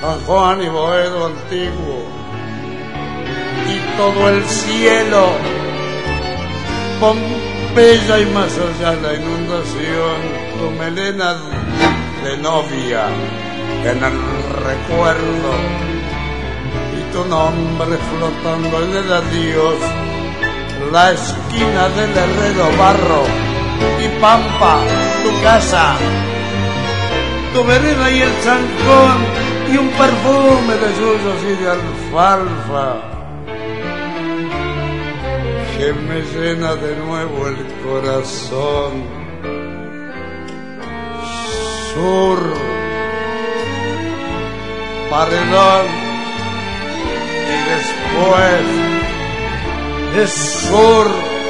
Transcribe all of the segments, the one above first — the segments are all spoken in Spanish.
San Juan y Boedo antiguo, y todo el cielo, Pompeya y más allá la inundación, tu melena de novia en el recuerdo, y tu nombre flotando en el adiós, la esquina del herrero barro, y Pampa, tu casa, tu vereda y el zancón, y un perfume de yuyos y de alfalfa que me llena de nuevo el corazón. Sur, paredón, y después es sur,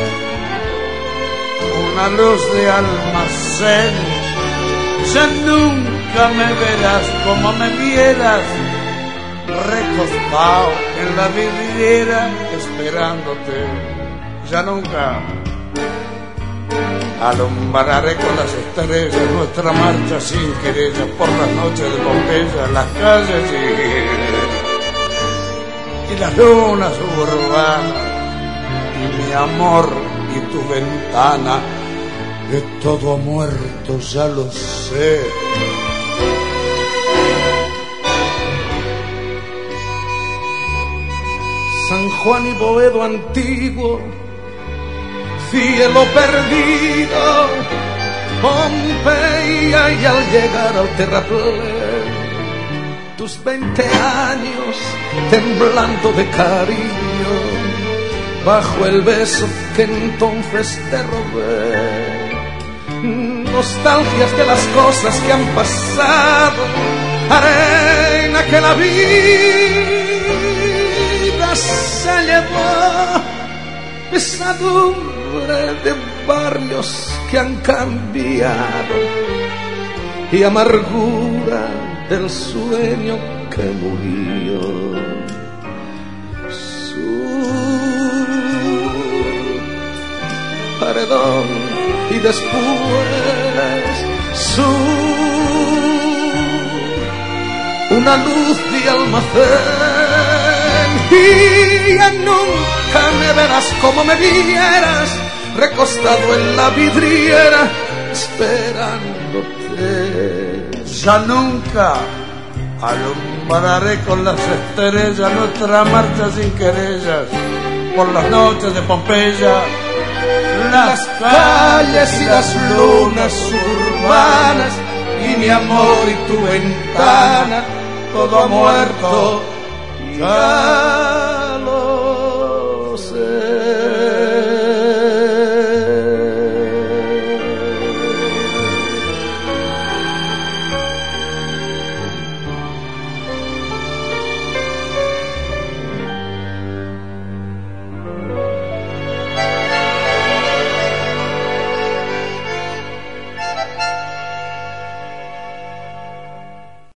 una luz de almacén. Ya nunca me verás como me vieras, recostado en la vidriera esperándote. Ya nunca alumbraré con las estrellas nuestra marcha sin querella por las noches de Pompeya, las calles y las lunas suburbanas, y mi amor y tu ventana. Que todo ha muerto, ya lo sé. San Juan y Boedo antiguo, cielo perdido, Pompeya, y al llegar al terraplén, tus 20 años temblando de cariño, bajo el beso que entonces te robé. Nostalgias de las cosas que han pasado, arena que la vida se llevó, pesadumbre de barrios que han cambiado y amargura del sueño que murió. Su paredón y después una luz de almacén, y ya nunca me verás como me vieras, recostado en la vidriera esperándote. Ya nunca alumbraré con las estrellas nuestra marcha sin querellas por las noches de Pompeya, las calles y las lunas urbanas, y mi amor y tu ventana, todo ha muerto ya.